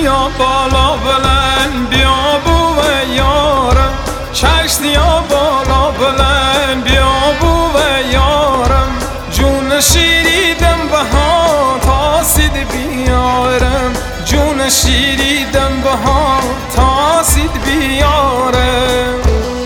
ها بالا بلند بیا بو یارم، کشتی ها بالا بلند بیا بو یارم، جون شیریدم بها تاسید بیارم، جون شیریدم بها تاسید بیارم.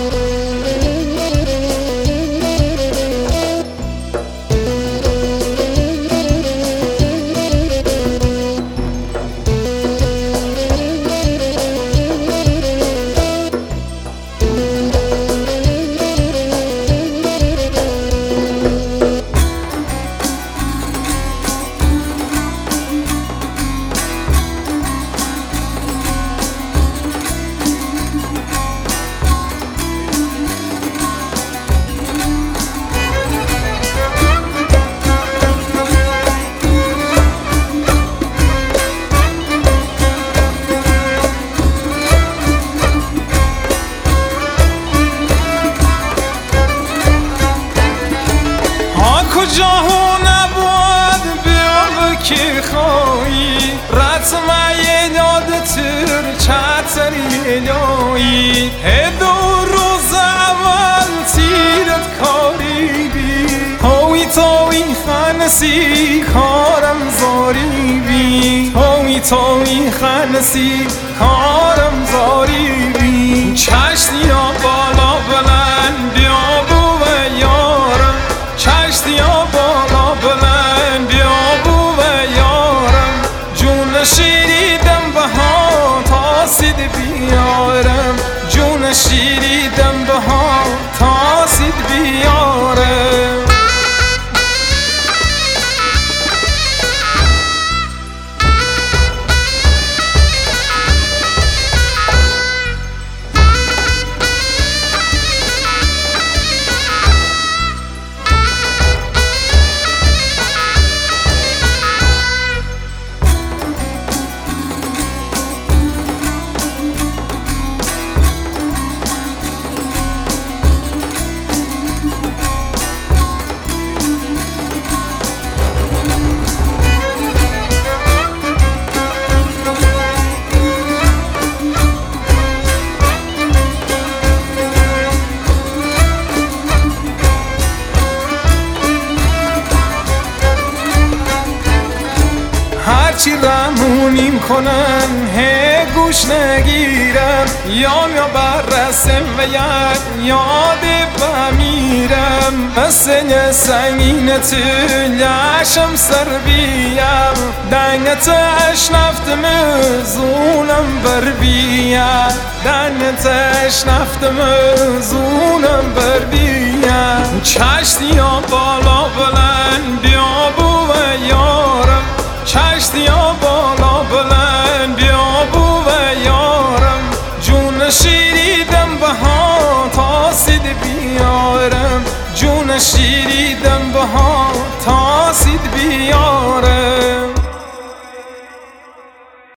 کجا نبود بیا بکی خواهی رتمه یادتر چطری لایی دو روز اول تیرت کاری بی هاوی تاوی خنسی کارم زاری بی هاوی تاوی خنسی کارم زاری بی چشتی ها بالا بلند بیا بو یارم، کشتی ها بالا بلند بیا بو یارم، جون شیریدم بها تاسید بیارم، جون شیریدم بها تاسید بیارم. هرچی رمونیم کنن هی گوش نگیرم، یا برسم و یاد بمیرم، مثل سنگین تو لشم سر بیم، دنگت اشنفتم زونم بر بیم، دنگت اشنفتم زونم بر بیم، کشتی ها بالا بلند بیا بو یارم، کشتی ها بالا بلند بیا بو یارم، جون شیریدم بها تاسید بیارم، جون شیریدم بها تاسید بیارم.